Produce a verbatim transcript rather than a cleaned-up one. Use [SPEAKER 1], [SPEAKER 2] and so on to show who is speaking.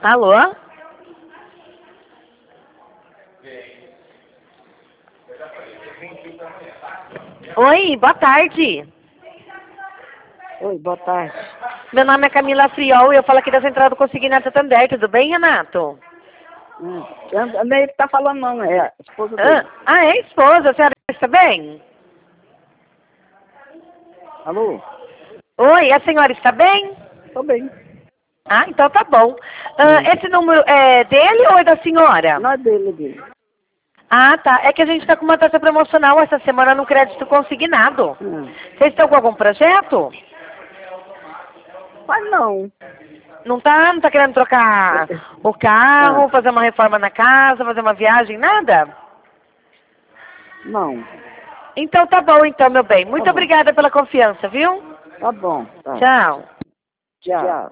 [SPEAKER 1] Alô? Oi, boa tarde.
[SPEAKER 2] Oi, boa tarde.
[SPEAKER 1] Meu nome é Camila Friol e eu falo aqui da Central do Consignado Santander. Tudo bem, Renato?
[SPEAKER 2] Hum. Não é ele que tá falando, não, é a esposa
[SPEAKER 1] Ah,
[SPEAKER 2] dele.
[SPEAKER 1] ah, é a esposa. A senhora está bem?
[SPEAKER 2] Alô?
[SPEAKER 1] Oi, a senhora está bem?
[SPEAKER 2] Tô bem.
[SPEAKER 1] Ah, então tá bom. Ah,
[SPEAKER 2] Hum.
[SPEAKER 1] esse número é dele ou é da senhora?
[SPEAKER 2] Não é dele, é dele.
[SPEAKER 1] Ah, tá. É que a gente está com uma taxa promocional essa semana no crédito consignado.
[SPEAKER 2] Hum.
[SPEAKER 1] Vocês estão com algum projeto?
[SPEAKER 2] Mas não.
[SPEAKER 1] Não tá? Não tá querendo trocar o carro,
[SPEAKER 2] Ah,
[SPEAKER 1] fazer uma reforma na casa, fazer uma viagem, nada?
[SPEAKER 2] não.
[SPEAKER 1] Então tá bom, então, meu bem. Muito
[SPEAKER 2] Tá bom.
[SPEAKER 1] obrigada pela confiança, viu?
[SPEAKER 2] Tá bom. Tá.
[SPEAKER 1] Tchau.
[SPEAKER 2] Tchau.